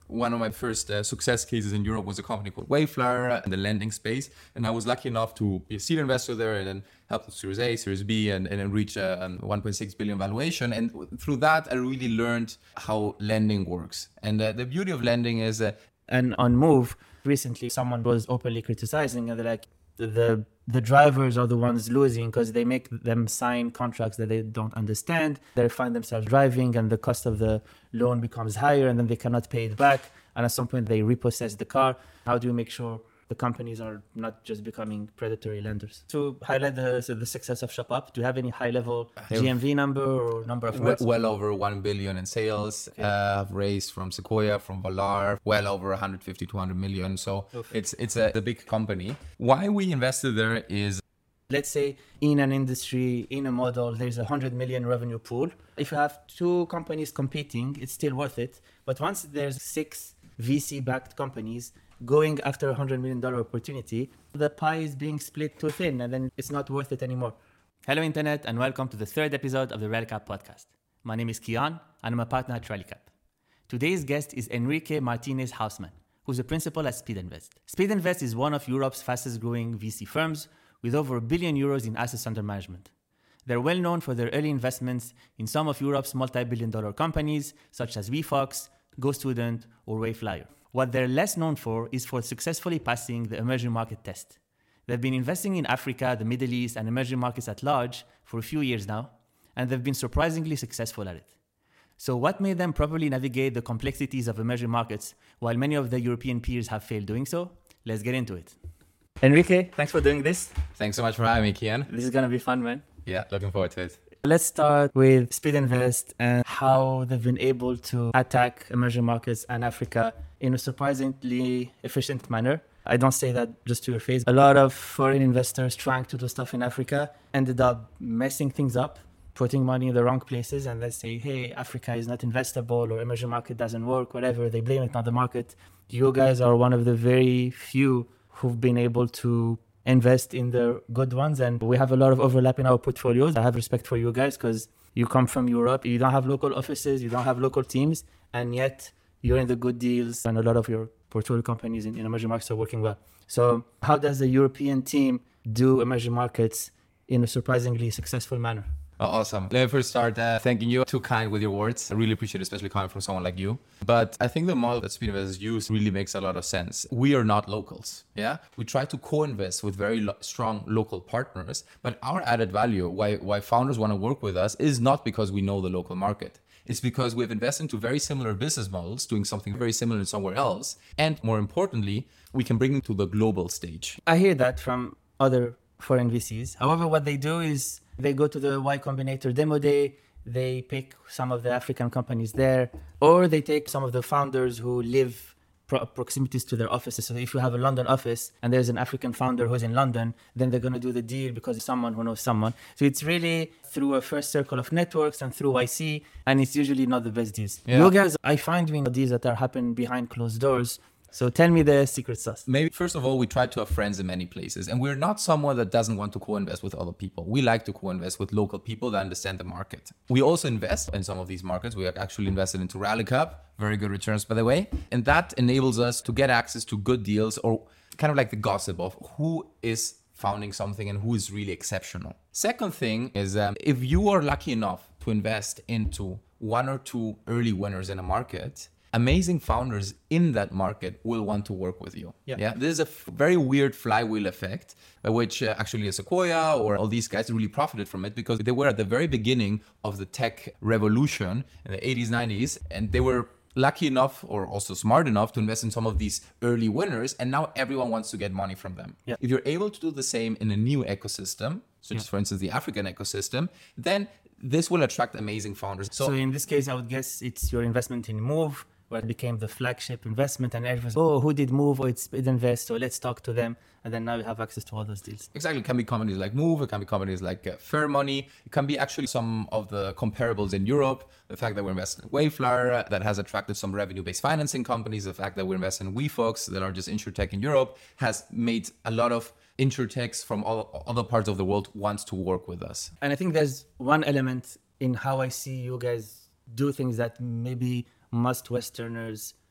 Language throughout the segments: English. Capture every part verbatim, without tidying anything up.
one of my first uh, success cases in Europe was a company called Wayflyer in the lending space. And I was lucky enough to be a seed investor there and then help with Series A, Series B, and, and then reach a, a one point six billion valuation. And through that, I really learned how lending works. And uh, the beauty of lending is... Uh, and on Move, recently, someone was openly criticizing and they're like, the the drivers are the ones losing because they make them sign contracts that they don't understand. They find themselves driving and the cost of the loan becomes higher and then they cannot pay it back. And at some point they repossess the car. How do you make sure the companies are not just becoming predatory lenders? To highlight the, so the success of ShopUp, do you have any high level G M V number or number of well, well over one billion in sales. Okay. Uh, I've raised from Sequoia, from Valar, well over one hundred fifty, two hundred million. So Oof. it's it's a, a big company. Why we invested there is, let's say in an industry, in a model, there's a one hundred million revenue pool. If you have two companies competing, it's still worth it. But once there's six V C-backed companies going after a one hundred million dollars opportunity, the pie is being split too thin and then it's not worth it anymore. Hello, Internet, and welcome to the third episode of the Rallycap podcast. My name is Kian, and I'm a partner at Rallycap. Today's guest is Enrique Martinez Hausman, who's a principal at Speedinvest. Speedinvest is one of Europe's fastest growing V C firms with over a billion euros in assets under management. They're well known for their early investments in some of Europe's multi-billion dollar companies, such as WeFox, GoStudent, or Wayflyer. What they're less known for is for successfully passing the emerging market test. They've been investing in Africa, the Middle East, and emerging markets at large for a few years now, and they've been surprisingly successful at it. So what made them properly navigate the complexities of emerging markets while many of the European peers have failed doing so? Let's get into it. Enrique, thanks for doing this. Thanks so much for having me, Kian. This is going to be fun, man. Yeah, looking forward to it. Let's start with Speedinvest and how they've been able to attack emerging markets and Africa in a surprisingly efficient manner. I don't say that just to your face. A lot of foreign investors trying to do stuff in Africa ended up messing things up, putting money in the wrong places, and they say, hey, Africa is not investable or emerging market doesn't work, whatever. They blame it on the market. You guys are one of the very few who've been able to invest in the good ones, and we have a lot of overlap in our portfolios. I have respect for you guys because you come from Europe, you don't have local offices, you don't have local teams, and yet you're in the good deals and a lot of your portfolio companies in, in emerging markets are working well. So how does the European team do emerging markets in a surprisingly successful manner? Oh, awesome. Let me first start uh, thanking you. Too kind with your words. I really appreciate it, especially coming from someone like you. But I think the model that Speedinvest has used really makes a lot of sense. We are not locals. Yeah, we try to co-invest with very lo- strong local partners. But our added value, why why founders want to work with us, is not because we know the local market. It's because we've invested into very similar business models, doing something very similar somewhere else. And more importantly, we can bring them to the global stage. I hear that from other foreign V Cs. However, what they do is they go to the Y Combinator demo day, they pick some of the African companies there, or they take some of the founders who live pro- proximities to their offices. So if you have a London office and there's an African founder who's in London, then they're going to do the deal because it's someone who knows someone. So it's really through a first circle of networks and through Y C, and it's usually not the best deals. Yeah. You guys, I find doing deals that are happening behind closed doors. So tell me the secret sauce. Maybe first of all, we try to have friends in many places, and we're not someone that doesn't want to co-invest with other people. We like to co-invest with local people that understand the market. We also invest in some of these markets. We actually invested into Rallycap, very good returns, by the way. And that enables us to get access to good deals, or kind of like the gossip of who is founding something and who is really exceptional. Second thing is um, if you are lucky enough to invest into one or two early winners in a market, amazing founders in that market will want to work with you. Yeah. yeah? This is a f- very weird flywheel effect, by which uh, actually a Sequoia or all these guys really profited from it because they were at the very beginning of the tech revolution in the eighties, nineties, and they were lucky enough or also smart enough to invest in some of these early winners, and now everyone wants to get money from them. Yeah. If you're able to do the same in a new ecosystem, such yeah. as for instance the African ecosystem, then this will attract amazing founders. So, so in this case, I would guess it's your investment in Move, where it became the flagship investment, and everyone's, oh, who did Move? Oh, it's Speedinvest, so let's talk to them. And then now you have access to all those deals. Exactly. It can be companies like Move, it can be companies like uh, Fair Money. It can be actually some of the comparables in Europe. The fact that we're investing in Wayflyer, uh, that has attracted some revenue-based financing companies. The fact that we're investing in WeFox, the largest insurtech in Europe, has made a lot of insurtechs from all other parts of the world wants to work with us. And I think there's one element in how I see you guys do things that maybe most Westerners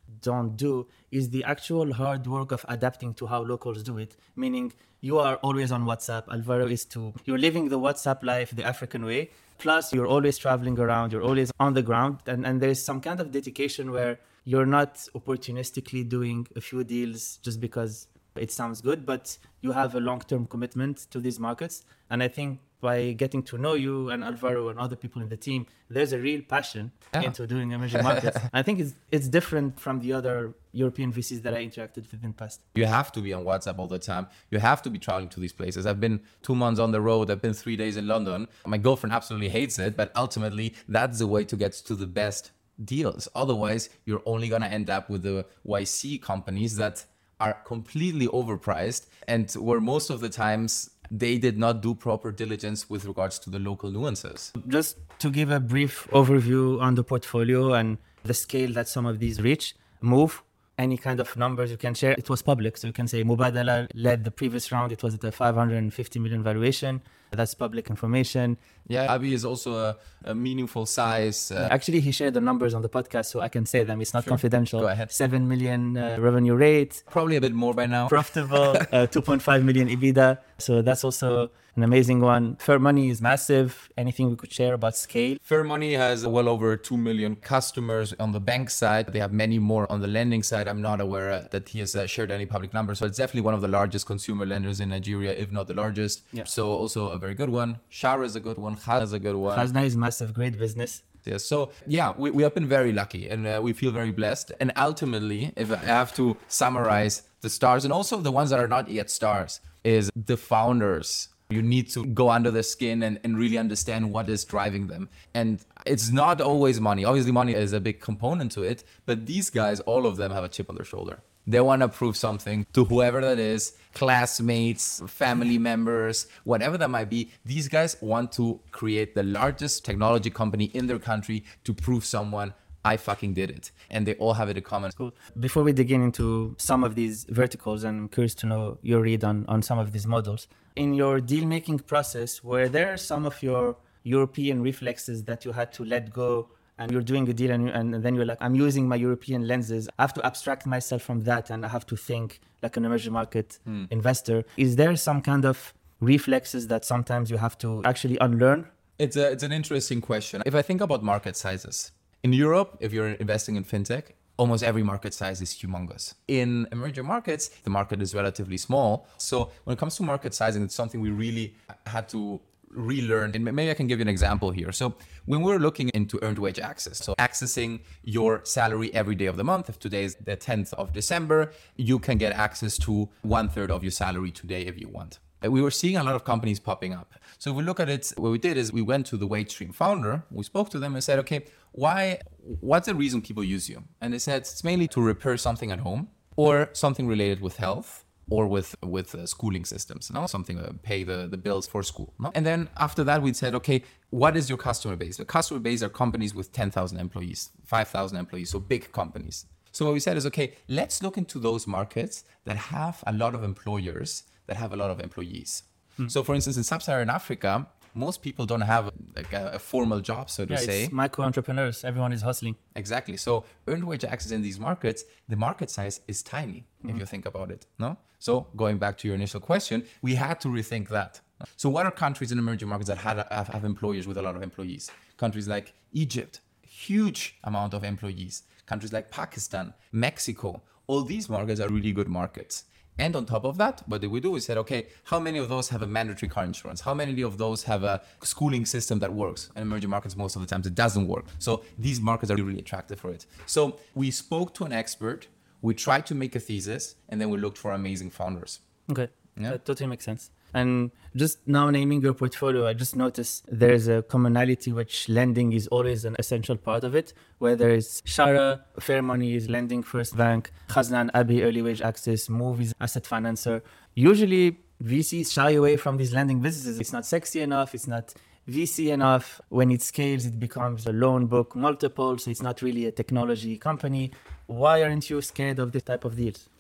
don't do is the actual hard work of adapting to how locals do it. Meaning you are always on WhatsApp. Alvaro is too. You're living the WhatsApp life the African way. Plus you're always traveling around. You're always on the ground. And, and there's some kind of dedication where you're not opportunistically doing a few deals just because it sounds good, but you have a long-term commitment to these markets. And I think by getting to know you and Alvaro and other people in the team, there's a real passion yeah. into doing emerging markets. I think it's it's different from the other European V Cs that I interacted with in the past. You have to be on WhatsApp all the time. You have to be traveling to these places. I've been two months on the road. I've been three days in London. My girlfriend absolutely hates it, but ultimately that's the way to get to the best deals. Otherwise, you're only going to end up with the Y C companies that are completely overpriced and where most of the times they did not do proper diligence with regards to the local nuances. Just to give a brief overview on the portfolio and the scale that some of these reach, Move, any kind of numbers you can share. It was public, so you can say Mubadala led the previous round. It was at a five hundred fifty million valuation. That's public information. Yeah, Abi is also a, a meaningful size. Uh, Actually, he shared the numbers on the podcast, so I can say them. It's not sure. confidential. Go ahead. seven million uh, revenue rate. Probably a bit more by now. Profitable, uh, two point five million EBITDA. So that's also an amazing one. Fair Money is massive. Anything we could share about scale? Fair Money has well over two million customers on the bank side. They have many more on the lending side. I'm not aware uh, that he has uh, shared any public numbers. So it's definitely one of the largest consumer lenders in Nigeria, if not the largest. Yeah. So also a very good one. Shara is a good one. Khazna is a good one. Khazna is massive, great business. Yeah, so yeah, we, we have been very lucky and uh, we feel very blessed. And ultimately, if I have to summarize the stars and also the ones that are not yet stars, is the founders. You need to go under the skin and, and really understand what is driving them. And it's not always money. Obviously, money is a big component to it. But these guys, all of them have a chip on their shoulder. They want to prove something to whoever that is, classmates, family members, whatever that might be. These guys want to create the largest technology company in their country to prove someone, I fucking did it. And they all have it in common. Cool. Before we dig into some of these verticals, and I'm curious to know your read on, on some of these models. In your deal-making process, were there some of your European reflexes that you had to let go and you're doing a deal and, and then you're like, I'm using my European lenses. I have to abstract myself from that and I have to think like an emerging market mm. investor. Is there some kind of reflexes that sometimes you have to actually unlearn? It's a, it's an interesting question. If I think about market sizes, in Europe, if you're investing in fintech, almost every market size is humongous. In emerging markets, the market is relatively small. So when it comes to market sizing, it's something we really had to relearn. And maybe I can give you an example here. So when we're looking into earned wage access, so accessing your salary every day of the month, if today is the tenth of December, you can get access to one third of your salary today if you want. We were seeing a lot of companies popping up. So if we look at it, what we did is we went to the WageStream founder, we spoke to them and said, okay, why, what's the reason people use you? And they said, it's mainly to repair something at home or something related with health or with, with uh, schooling systems, no? Something to pay the, the bills for school. No? And then after that, we said, okay, what is your customer base? The customer base are companies with ten thousand employees, five thousand employees, so big companies. So what we said is, okay, let's look into those markets that have a lot of employers that have a lot of employees. Mm. So for instance, in Sub-Saharan Africa, most people don't have like a, a formal job, so to yeah, say. It's micro entrepreneurs, everyone is hustling. Exactly. So earned wage access in these markets, the market size is tiny, mm-hmm. if you think about it. No. So going back to your initial question, we had to rethink that. So what are countries in emerging markets that had, have, have employers with a lot of employees? Countries like Egypt, huge amount of employees. Countries like Pakistan, Mexico, all these markets are really good markets. And on top of that, what did we do? We said, okay, how many of those have a mandatory car insurance? How many of those have a schooling system that works? In emerging markets, most of the times it doesn't work. So these markets are really attractive for it. So we spoke to an expert, we tried to make a thesis, and then we looked for amazing founders. Okay, yeah. That totally makes sense. And just now naming your portfolio, I just noticed there's a commonality which lending is always an essential part of it. Whether it's Shara, Fair Money is lending first bank, Khazna and Abi early wage access, Move is asset financer. Usually V Cs shy away from these lending businesses. It's not sexy enough, it's not V C enough. When it scales, it becomes a loan book multiple, so it's not really a technology company. Why aren't you scared of this type of deals?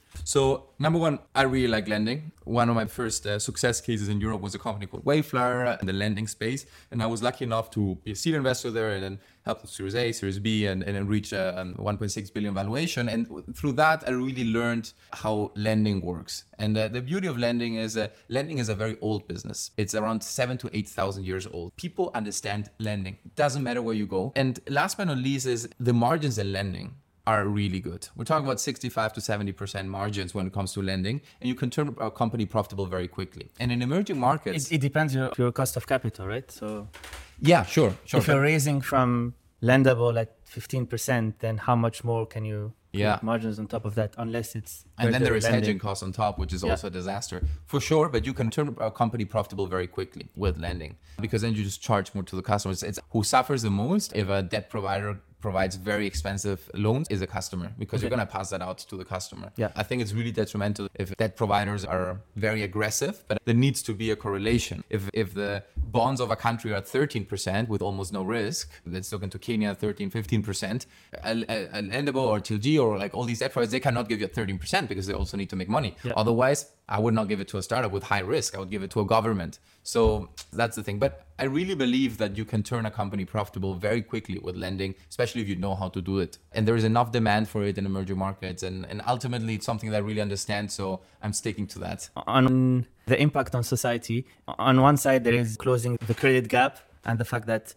So number one, I really like lending. One of my first uh, success cases in Europe was a company called Wayflyer in the lending space. And I was lucky enough to be a seed investor there and then help with Series A, Series B, and, and then reach a, a one point six billion valuation. And through that, I really learned how lending works. And uh, the beauty of lending is uh, lending is a very old business. It's around seven to eight thousand years old. People understand lending. It doesn't matter where you go. And last but not least is the margins in lending are really good. We're talking about sixty-five to seventy percent margins when it comes to lending, and you can turn a company profitable very quickly. And in emerging markets, It, it depends on your, your cost of capital, right? So yeah, sure, sure. if you're raising from lendable at fifteen percent, then how much more can you put Yeah. margins on top of that, unless it's And then there is lending. hedging costs on top, which is Yeah. also a disaster for sure. But you can turn a company profitable very quickly with lending, because then you just charge more to the customers. It's who suffers the most if a debt provider provides very expensive loans is a customer, because you're going to pass that out to the customer. Yeah. I think it's really detrimental if debt providers are very aggressive, but there needs to be a correlation. If if the bonds of a country are at thirteen percent with almost no risk, let's look into Kenya, thirteen, fifteen percent, Lendable or T L G or like all these debt providers, they cannot give you thirteen percent because they also need to make money. Yeah. Otherwise, I would not give it to a startup with high risk. I would give it to a government. So that's the thing. But I really believe that you can turn a company profitable very quickly with lending, especially if you know how to do it. And there is enough demand for it in emerging markets. And, and ultimately, it's something that I really understand. So I'm sticking to that. On the impact on society, on one side, there is closing the credit gap and the fact that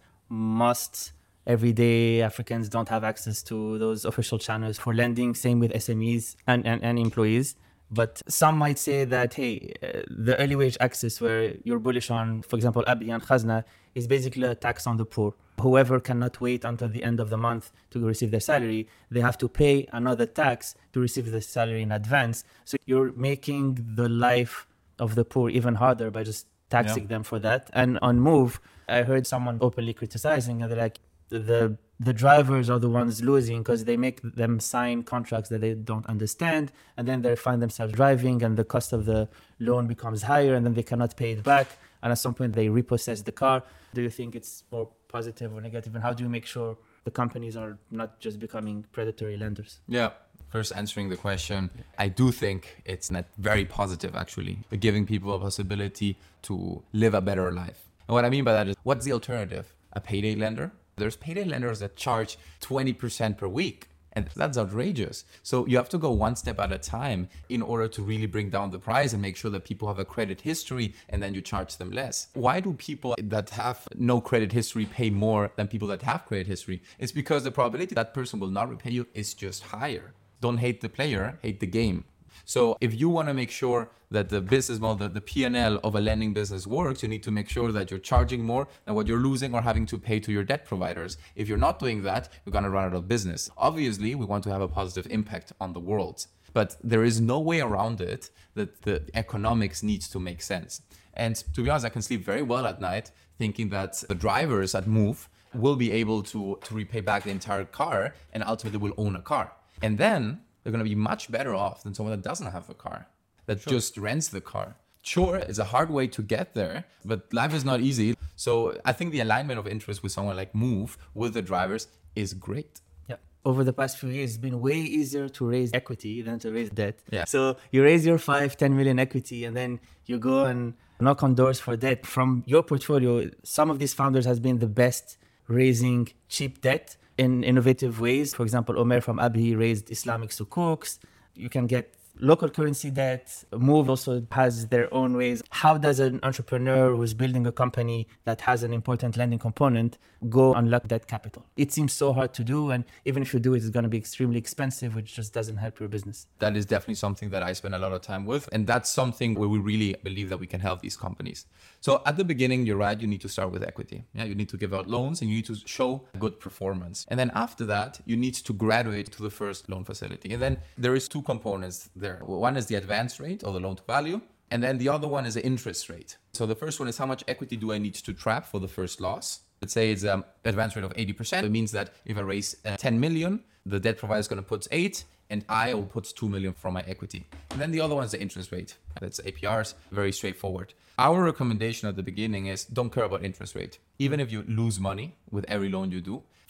most everyday Africans don't have access to those official channels for lending, same with S M Es and, and, and employees. But some might say that, hey, uh, the early wage access where you're bullish on, for example, Abi and Khazna, is basically a tax on the poor. Whoever cannot wait until the end of the month to receive their salary, they have to pay another tax to receive the salary in advance. So you're making the life of the poor even harder by just taxing Yeah. them for that. And on Move, I heard someone openly criticizing, and they're like, the the drivers are the ones losing because they make them sign contracts that they don't understand, and then they find themselves driving and the cost of the loan becomes higher, and then they cannot pay it back, and at some point they repossess the car. Do you think it's more positive or negative, and how do you make sure the companies are not just becoming predatory lenders? Yeah. First, answering the question, I do think it's not very positive, actually, giving people a possibility to live a better life. And what I mean by that is, what's the alternative? A payday lender? There's payday lenders that charge twenty percent per week. And that's outrageous. So you have to go one step at a time in order to really bring down the price and make sure that people have a credit history, and then you charge them less. Why do people that have no credit history pay more than people that have credit history? It's because the probability that person will not repay you is just higher. Don't hate the player, hate the game. So if you want to make sure that the business model, the P and L of a lending business works, you need to make sure that you're charging more than what you're losing or having to pay to your debt providers. If you're not doing that, you're going to run out of business. Obviously, we want to have a positive impact on the world, but there is no way around it that the economics needs to make sense. And to be honest, I can sleep very well at night thinking that the drivers at Move will be able to, to repay back the entire car and ultimately will own a car. And then they're going to be much better off than someone that doesn't have a car, that sure. just rents the car. Sure, it's a hard way to get there, but life is not easy. So I think the alignment of interest with someone like Move, with the drivers, is great. Yeah. Over the past few years, it's been way easier to raise equity than to raise debt. Yeah. So you raise your five, ten million equity, and then you go and knock on doors for debt. From your portfolio, some of these founders has been the best raising cheap debt in innovative ways. For example, Omer from Abi raised Islamic sukuks. You can get local currency debt. Move also has their own ways. How does an entrepreneur who's building a company that has an important lending component go unlock that capital? It seems so hard to do, and even if you do it, it's going to be extremely expensive, which just doesn't help your business. That is definitely something that I spend a lot of time with, and that's something where we really believe that we can help these companies. So at the beginning, you're right, you need to start with equity. Yeah, you need to give out loans and you need to show good performance. And then after that, you need to graduate to the first loan facility. And then there is two components there. One is the advance rate or the loan to value, and then the other one is the interest rate. So the first one is how much equity do I need to trap for the first loss? Let's say it's an advance rate of eighty percent. It means that if I raise uh, ten million, the debt provider is going to put eight, and I will put two million from my equity. And then the other one is the interest rate. That's A P Rs, very straightforward. Our recommendation at the beginning is don't care about interest rate. Even if you lose money with every loan you do,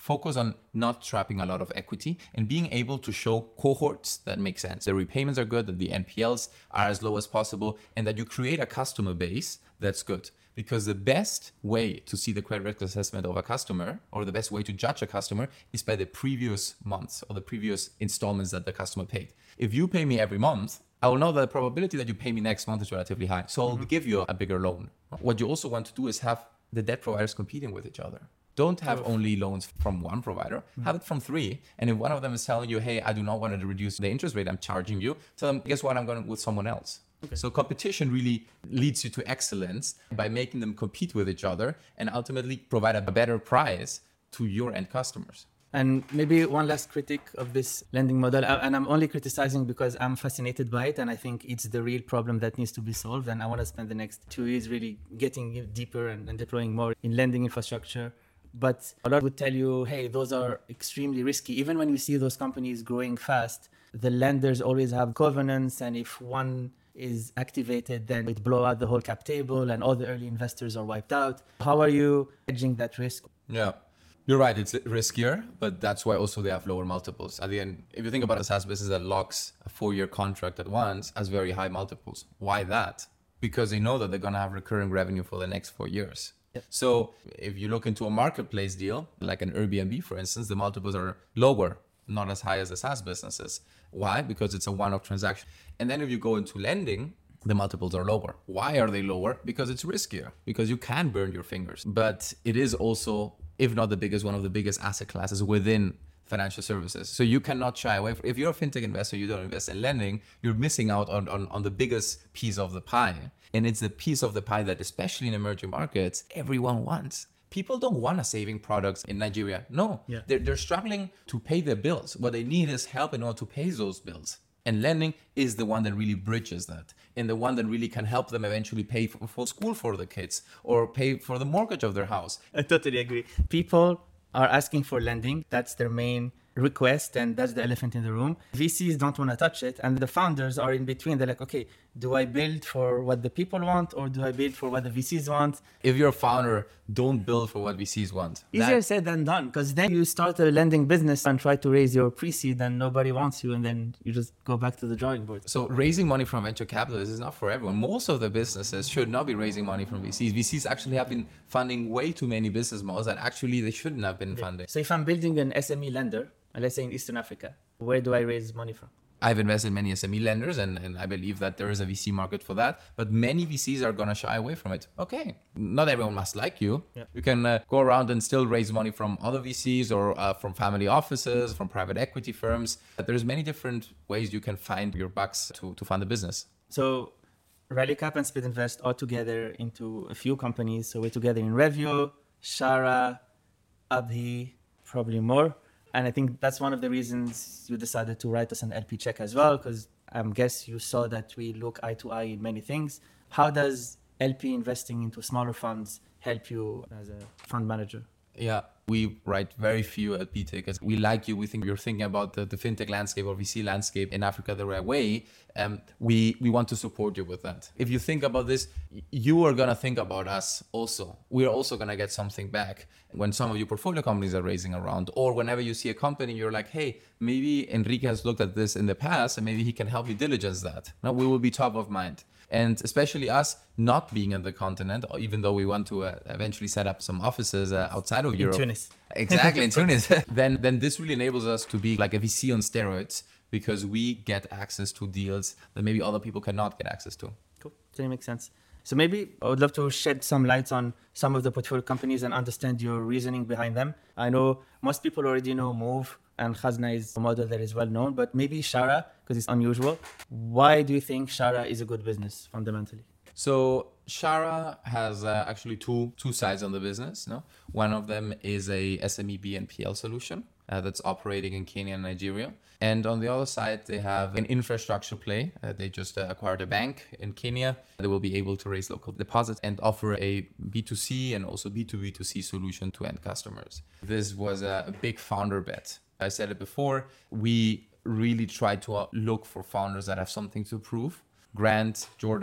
focus on not trapping a lot of equity and being able to show cohorts that make sense. The repayments are good, that the N P Ls are as low as possible, and that you create a customer base that's good. Because the best way to see the credit risk assessment of a customer, or the best way to judge a customer, is by the previous months or the previous installments that the customer paid. If you pay me every month, I will know that the probability that you pay me next month is relatively high. So I'll mm-hmm. give you a bigger loan. What you also want to do is have the debt providers competing with each other. Don't have only loans from one provider, mm-hmm. have it from three. And if one of them is telling you, hey, I do not want to reduce the interest rate I'm charging you, tell them, guess what, I'm going with someone else. Okay. So competition really leads you to excellence by making them compete with each other and ultimately provide a better price to your end customers. And maybe one last critic of this lending model, and I'm only criticizing because I'm fascinated by it, and I think it's the real problem that needs to be solved. And I want to spend the next two years really getting deeper and, and deploying more in lending infrastructure. But a lot would tell you, hey, those are extremely risky. Even when you see those companies growing fast, the lenders always have covenants, and if one is activated, then it blow out the whole cap table and all the early investors are wiped out. How are you hedging that risk? Yeah. You're right, it's riskier, but that's why also they have lower multiples. At the end, if you think about a SaaS business that locks a four-year contract at once, has very high multiples. Why that? Because they know that they're going to have recurring revenue for the next four years. Yep. So if you look into a marketplace deal, like an Airbnb, for instance, the multiples are lower, not as high as the SaaS businesses. Why? Because it's a one-off transaction. And then if you go into lending, the multiples are lower. Why are they lower? Because it's riskier, because you can burn your fingers. But it is also, if not the biggest, one of the biggest asset classes within financial services. So you cannot shy away from, if you're a fintech investor, you don't invest in lending, you're missing out on, on, on the biggest piece of the pie. And it's the piece of the pie that, especially in emerging markets, everyone wants. People don't want a saving products in Nigeria. No, yeah. they're, they're struggling to pay their bills. What they need is help in order to pay those bills. And lending is the one that really bridges that, and the one that really can help them eventually pay for, for school for the kids or pay for the mortgage of their house. I totally agree. People are asking for lending. That's their main request, and that's the elephant in the room. V Cs don't want to touch it, and the founders are in between. They're like, okay, do I build for what the people want, or do I build for what the V Cs want? If you're a founder, don't build for what V Cs want. Easier that... said than done, because then you start a lending business and try to raise your pre-seed and nobody wants you, and then you just go back to the drawing board. So raising money from venture capitalists is not for everyone. Most of the businesses should not be raising money from V Cs. V Cs actually have been funding way too many business models that actually they shouldn't have been funding. So if I'm building an S M E lender, let's say in Eastern Africa, where do I raise money from? I've invested in many S M E lenders, and, and I believe that there is a V C market for that. But many V Cs are going to shy away from it. Okay, not everyone must like you. Yeah. You can uh, go around and still raise money from other V Cs or uh, from family offices, from private equity firms. But there's many different ways you can find your bucks to, to fund a business. So Rallycap and Speedinvest are together into a few companies. So we're together in Revio, Shara, Abhi, probably more. And I think that's one of the reasons you decided to write us an L P check as well, because I guess you saw that we look eye to eye in many things. How does L P investing into smaller funds help you as a fund manager? Yeah, we write very few L P tickets. We like you. We think you're thinking about the, the fintech landscape or V C landscape in Africa the right way. Um, we, we want to support you with that. If you think about this, you are going to think about us also. We're also going to get something back when some of your portfolio companies are raising around, or whenever you see a company, you're like, hey, maybe Enrique has looked at this in the past and maybe he can help you diligence that. Now, we will be top of mind. And especially us not being in the continent, or even though we want to uh, eventually set up some offices uh, outside of in Europe. Tunis. Exactly, in Tunis. then, then this really enables us to be like a V C on steroids, because we get access to deals that maybe other people cannot get access to. Cool, that makes sense. So maybe I would love to shed some light on some of the portfolio companies and understand your reasoning behind them. I know most people already know Move, and Khazna is a model that is well known, but maybe Shara, because it's unusual. Why do you think Shara is a good business fundamentally? So Shara has uh, actually two two sides on the business. No, one of them is a S M E B N P L solution uh, that's operating in Kenya and Nigeria, and on the other side they have an infrastructure play. Uh, they just uh, acquired a bank in Kenya. They will be able to raise local deposits and offer a B two C and also B two B two C solution to end customers. This was a, a big founder bet. I said it before. We really try to uh, look for founders that have something to prove. Grant, Jordan,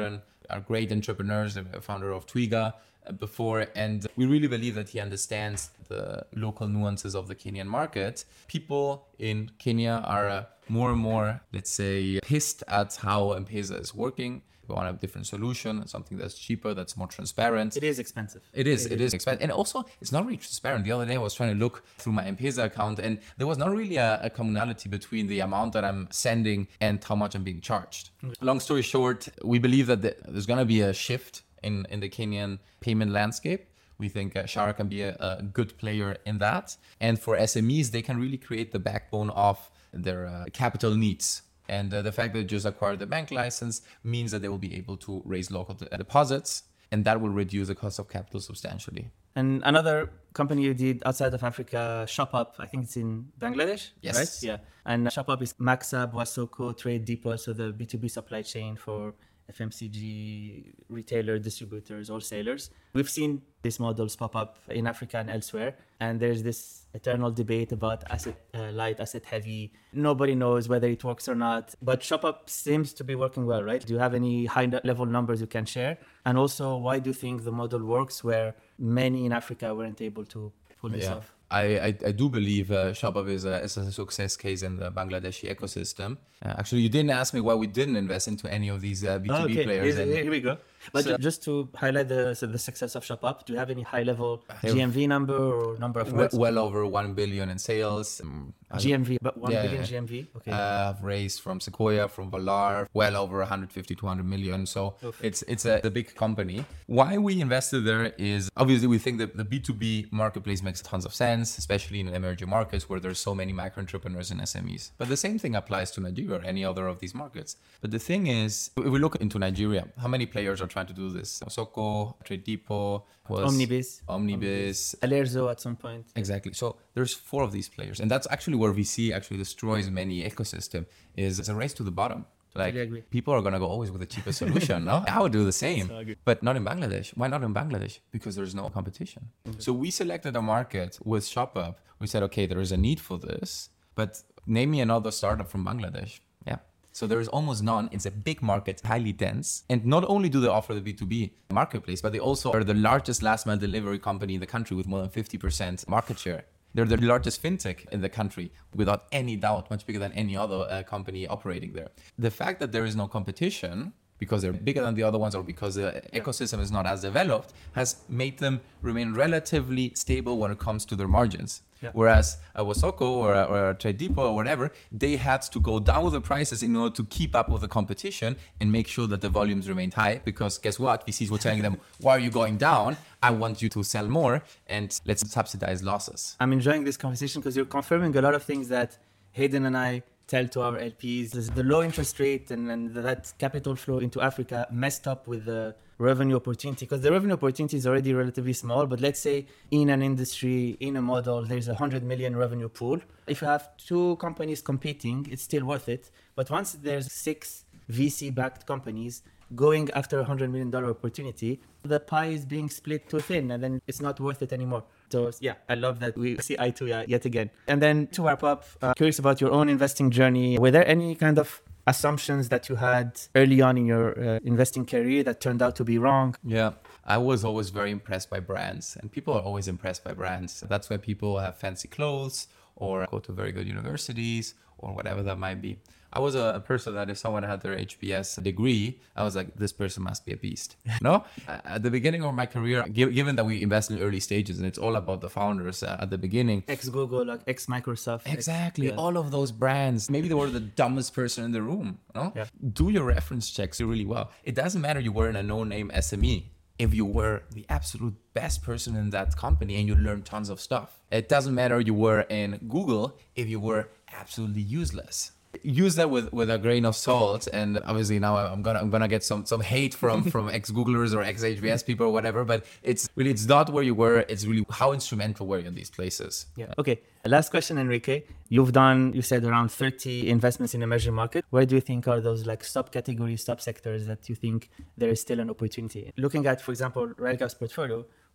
are great entrepreneurs, the founder of Twiga uh, before, and we really believe that he understands the local nuances of the Kenyan market. People in Kenya are uh, more and more, let's say, pissed at how M-Pesa is working. We want a different solution, something that's cheaper, that's more transparent. It is expensive. It is, it, it is expensive. And also, it's not really transparent. The other day, I was trying to look through my M-Pesa account, and there was not really a, a commonality between the amount that I'm sending and how much I'm being charged. Mm-hmm. Long story short, we believe that the, there's going to be a shift in, in the Kenyan payment landscape. We think uh, Shara can be a, a good player in that. And for S M Es, they can really create the backbone of their uh, capital needs. And uh, the fact that they just acquired the bank license means that they will be able to raise local de- deposits, and that will reduce the cost of capital substantially. And another company you did outside of Africa, ShopUp, I think it's in Bangladesh, yes. right? Yeah. And ShopUp is Maxab, Wasoko, Trade Depot, so the B two B supply chain for F M C G, retailer, distributors, wholesalers. We've seen these models pop up in Africa and elsewhere. And there's this eternal debate about asset uh, light, asset heavy. Nobody knows whether it works or not. But ShopUp seems to be working well, right? Do you have any high level numbers you can share? And also, why do you think the model works where many in Africa weren't able to pull this yeah. off? I, I, I do believe uh, ShopUp is a, is a success case in the Bangladeshi ecosystem. Uh, actually, you didn't ask me why we didn't invest into any of these uh, B two B oh, okay. players. Here, and here we go. But so, just to highlight the so the success of ShopUp, do you have any high-level G M V number or number of well, well over one billion in sales. Um, G M V, but one yeah, billion yeah. G M V? Okay. Uh, I've raised from Sequoia, from Valar, well over one hundred fifty, two hundred million. So Oof. it's it's a, a big company. Why we invested there is obviously we think that the B two B marketplace makes tons of sense, especially in emerging markets where there's so many micro entrepreneurs and S M Es. But the same thing applies to Nigeria or any other of these markets. But the thing is, if we look into Nigeria, how many players are trying to do this? Soko, Trade Depot, was Omnibus. Omnibus. Alerzo at some point. Exactly. So there's four of these players. And that's actually where V C actually destroys many ecosystem is it's a race to the bottom. Like totally people are going to go always with the cheapest solution. No, I would do the same, so but not in Bangladesh. Why not in Bangladesh? Because there's no competition. Mm-hmm. So we selected a market with ShopUp. We said, okay, there is a need for this, but name me another startup from Bangladesh. Yeah. So there is almost none. It's a big market, highly dense. And not only do they offer the B two B marketplace, but they also are the largest last mile delivery company in the country with more than fifty percent market share. They're the largest fintech in the country, without any doubt, much bigger than any other uh, company operating there. The fact that there is no competition, because they're bigger than the other ones or because the ecosystem is not as developed, has made them remain relatively stable when it comes to their margins. Yeah. Whereas a Wasoko or a, or a Trade Depot or whatever, they had to go down with the prices in order to keep up with the competition and make sure that the volumes remained high. Because guess what? V Cs were telling them, why are you going down? I want you to sell more and let's subsidize losses. I'm enjoying this conversation because you're confirming a lot of things that Hayden and I tell to our L Ps. The low interest rate and, and that capital flow into Africa messed up with the revenue opportunity, because the revenue opportunity is already relatively small. But let's say in an industry, in a model, there's a one hundred million revenue pool. If you have two companies competing, it's still worth it. But once there's six V C-backed companies going after a one hundred million dollars opportunity, the pie is being split too thin, and then it's not worth it anymore. So yeah, I love that we see eye to eye yet again. And then to wrap up, uh, curious about your own investing journey. Were there any kind of assumptions that you had early on in your uh, investing career that turned out to be wrong? Yeah, I was always very impressed by brands, and people are always impressed by brands. That's why people have fancy clothes or go to very good universities or whatever that might be. I was a, a person that if someone had their H B S degree, I was like, this person must be a beast. No? At the beginning of my career, given that we invest in early stages and it's all about the founders uh, at the beginning. Ex-Google, like ex-Microsoft. Exactly. Ex- yeah. All of those brands. Maybe they were the dumbest person in the room. No? Yeah. Do your reference checks really well. It doesn't matter you were in a no-name S M E. If you were the absolute best person in that company and you learned tons of stuff. It doesn't matter you were in Google if you were absolutely useless. Use that with, with a grain of salt, and obviously now I'm gonna I'm gonna get some some hate from from ex-Googlers or ex-H B S people or whatever. But it's really it's not where you were. It's really how instrumental were you in these places. Yeah. Okay. Last question, Enrique. You've done you said around thirty investments in emerging market. Where do you think are those like subcategories, subsectors that you think there is still an opportunity? Looking at, for example, Railcap's portfolio,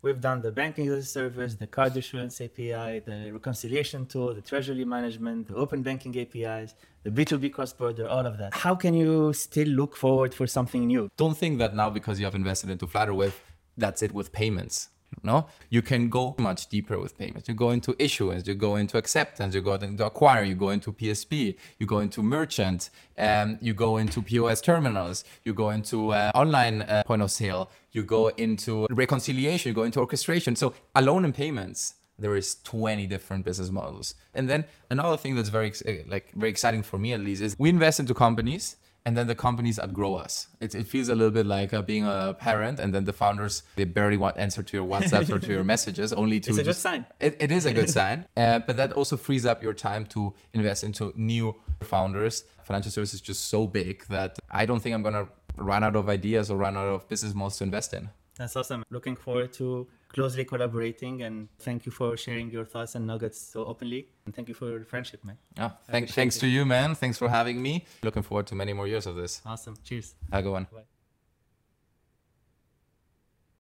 We've done the banking as a service, the card issuance A P I, the reconciliation tool, the treasury management, the open banking A P Is, the B two B cross-border, all of that. How can you still look forward for something new? Don't think that now because you have invested into Flutterwave, that's it with payments. No, you can go much deeper with payments. You go into issuance, you go into acceptance, you go into acquire, you go into P S P, you go into merchant, um, you go into P O S terminals, you go into uh, online uh, point of sale, you go into reconciliation, you go into orchestration. So alone in payments, there is twenty different business models. And then another thing that's very like very exciting for me at least is we invest into companies. And then the companies outgrow us. It, it feels a little bit like uh, being a parent, and then the founders, they barely want answer to your WhatsApps or to your messages, only to It's a just, good sign. It, it is a good sign. Uh, but that also frees up your time to invest into new founders. Financial services is just so big that I don't think I'm going to run out of ideas or run out of business models to invest in. That's awesome. Looking forward to closely collaborating, and thank you for sharing your thoughts and nuggets so openly. And thank you for your friendship, man. Oh, thank, thanks it. to you, man. Thanks for having me. Looking forward to many more years of this. Awesome. Cheers. Have a good one. Bye.